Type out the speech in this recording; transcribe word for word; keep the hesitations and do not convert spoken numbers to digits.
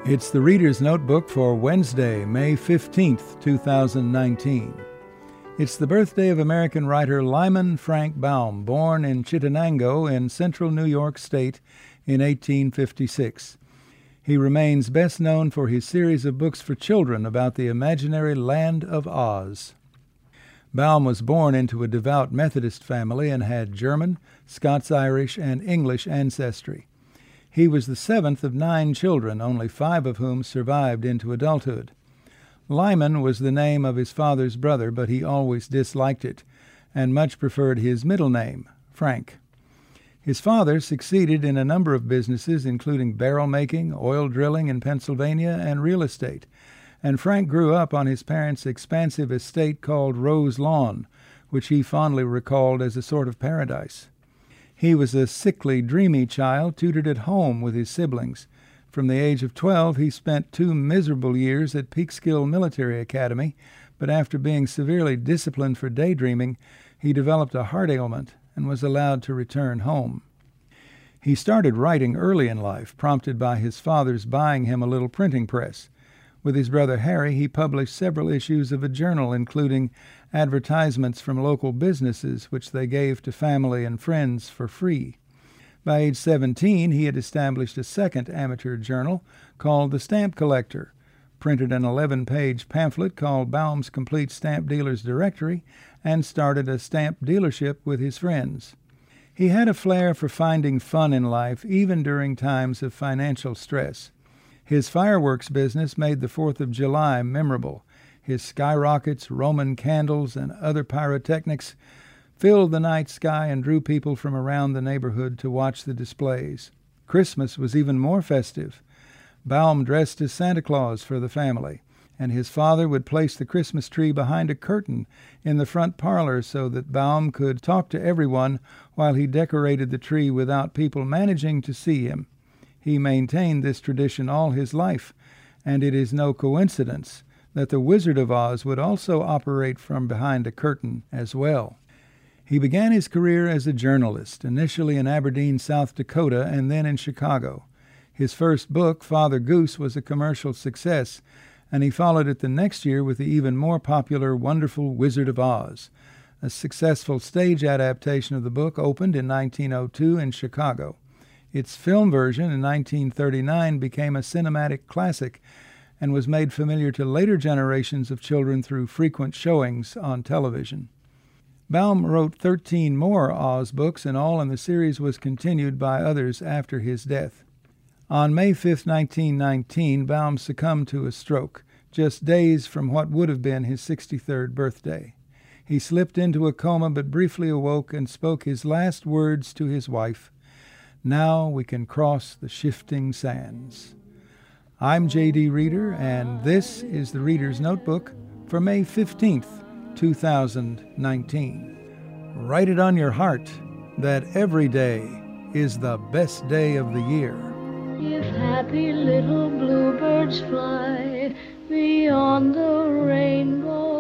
It's the Reader's Notebook for Wednesday, May fifteenth, two thousand nineteen. It's the birthday of American writer Lyman Frank Baum, born in Chittenango in central New York State in eighteen fifty-six. He remains best known for his series of books for children about the imaginary land of Oz. Baum was born into a devout Methodist family and had German, Scots-Irish, and English ancestry. He was the seventh of nine children, only five of whom survived into adulthood. Lyman was the name of his father's brother, but he always disliked it, and much preferred his middle name, Frank. His father succeeded in a number of businesses, including barrel making, oil drilling in Pennsylvania, and real estate, and Frank grew up on his parents' expansive estate called Rose Lawn, which he fondly recalled as a sort of paradise. He was a sickly, dreamy child, tutored at home with his siblings. From the age of twelve, he spent two miserable years at Peekskill Military Academy, but after being severely disciplined for daydreaming, he developed a heart ailment and was allowed to return home. He started writing early in life, prompted by his father's buying him a little printing press. With his brother Harry, he published several issues of a journal, including advertisements from local businesses, which they gave to family and friends for free. By age seventeen, he had established a second amateur journal called The Stamp Collector, printed an eleven-page pamphlet called Baum's Complete Stamp Dealer's Directory, and started a stamp dealership with his friends. He had a flair for finding fun in life, even during times of financial stress. His fireworks business made the Fourth of July memorable. His skyrockets, Roman candles, and other pyrotechnics filled the night sky and drew people from around the neighborhood to watch the displays. Christmas was even more festive. Baum dressed as Santa Claus for the family, and his father would place the Christmas tree behind a curtain in the front parlor so that Baum could talk to everyone while he decorated the tree without people managing to see him. He maintained this tradition all his life, and it is no coincidence that the Wizard of Oz would also operate from behind a curtain as well. He began his career as a journalist, initially in Aberdeen, South Dakota, and then in Chicago. His first book, Father Goose, was a commercial success, and he followed it the next year with the even more popular Wonderful Wizard of Oz. A successful stage adaptation of the book opened in nineteen oh two in Chicago. Its film version in nineteen thirty-nine became a cinematic classic and was made familiar to later generations of children through frequent showings on television. Baum wrote thirteen more Oz books in all, and the series was continued by others after his death. On May fifth, nineteen nineteen, Baum succumbed to a stroke, just days from what would have been his sixty-third birthday. He slipped into a coma but briefly awoke and spoke his last words to his wife. Now we can cross the shifting sands. I'm J D Reader, and this is the Reader's Notebook for May fifteenth, two thousand nineteen. Write it on your heart that every day is the best day of the year. If happy little bluebirds fly beyond the rainbow,